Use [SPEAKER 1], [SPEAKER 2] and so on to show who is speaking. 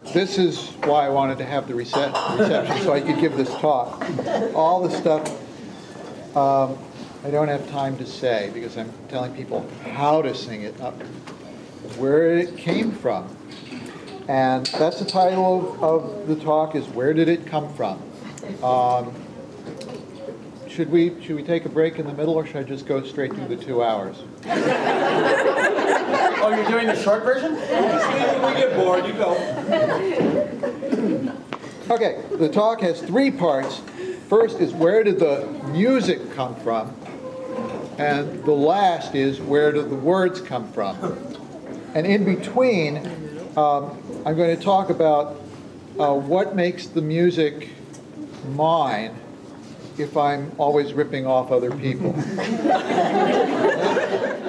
[SPEAKER 1] this is why I wanted to have the reception so I could give this talk. All the stuff I don't have time to say because I'm telling people how to sing it, not where it came from. And that's the title of the talk, is Where Did It Come From? Should we take a break in the middle, or should I just go straight through the 2 hours?
[SPEAKER 2] Oh, you're doing the short version? We get bored, you go.
[SPEAKER 1] Okay, the talk has 3 parts. First is where did the music come from? And the last is where do the words come from? And in between, I'm going to talk about what makes the music mine if I'm always ripping off other people.